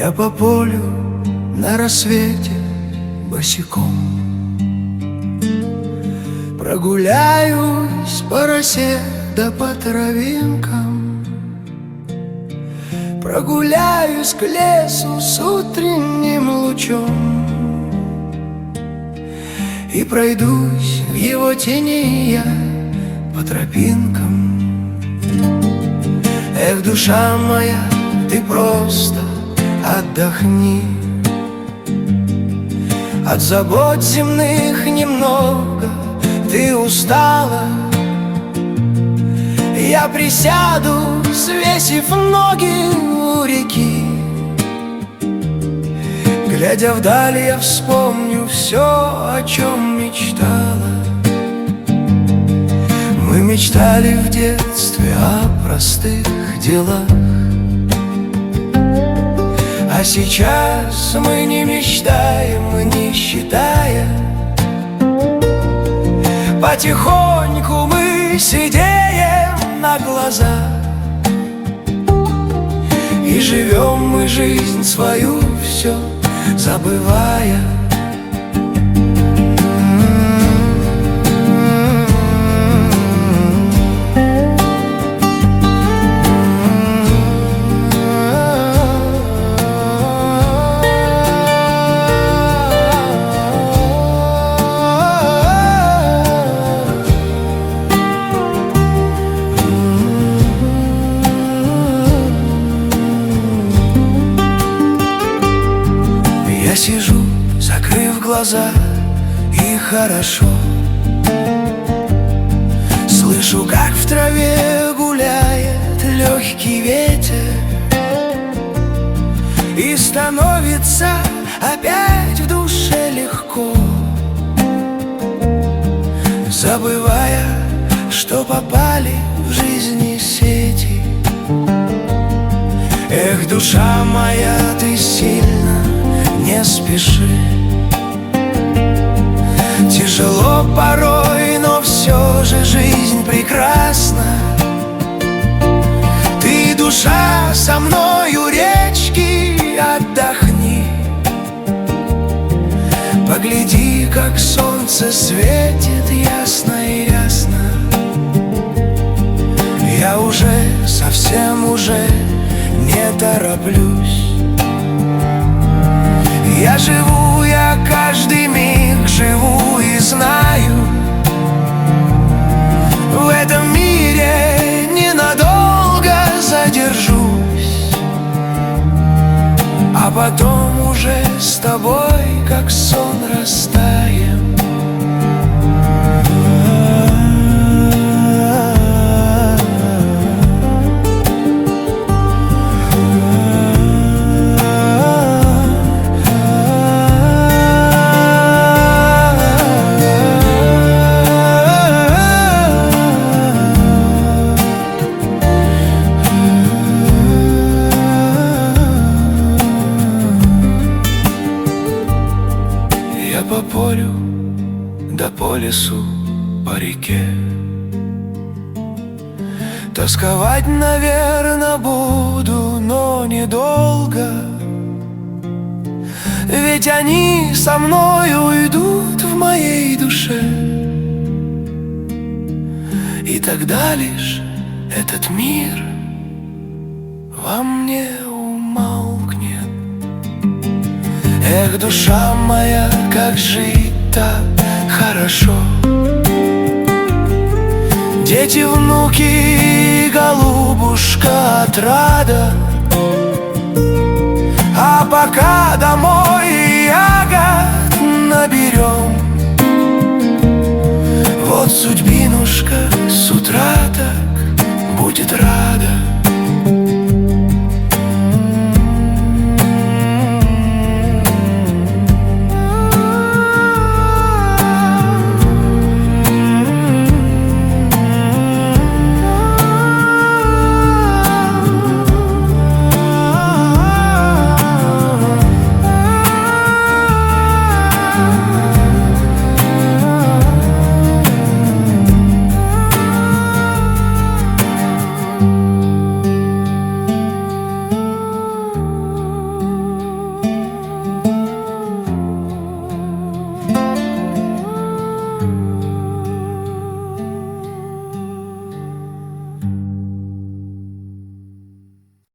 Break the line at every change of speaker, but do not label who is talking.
Я по полю на рассвете босиком прогуляюсь по росе да по травинкам, прогуляюсь к лесу с утренним лучом и пройдусь в его тени я по тропинкам. Эх, душа моя, ты просто отдохни, от забот земных немного ты устала. Я присяду, свесив ноги у реки, глядя вдаль, я вспомню все, о чем мечтала. Мы мечтали в детстве о простых делах, а сейчас мы не мечтаем, не считая. Потихоньку мы сидеем на глазах, и живем мы жизнь свою все забывая. Я сижу, закрыв глаза, и хорошо слышу, как в траве гуляет легкий ветер, и становится опять в душе легко, забывая, что попали в жизни сети. Эх, душа моя, ты сильно не спеши. Тяжело порой, но все же жизнь прекрасна. Ты, душа, со мной у речки отдохни, погляди, как солнце светит ясно и ясно. Я уже совсем уже не тороплюсь. Я живу, я каждый миг живу и знаю, в этом мире ненадолго задержусь, а потом уже с тобой, как сон, растаем. Я по полю, да по лесу, по реке. Тосковать, наверно, буду, но недолго, ведь они со мной уйдут в моей душе, и тогда лишь этот мир во мне умолкнет. Эх, душа моя, как жить так хорошо. Дети, внуки, голубушка, отрада. А пока домой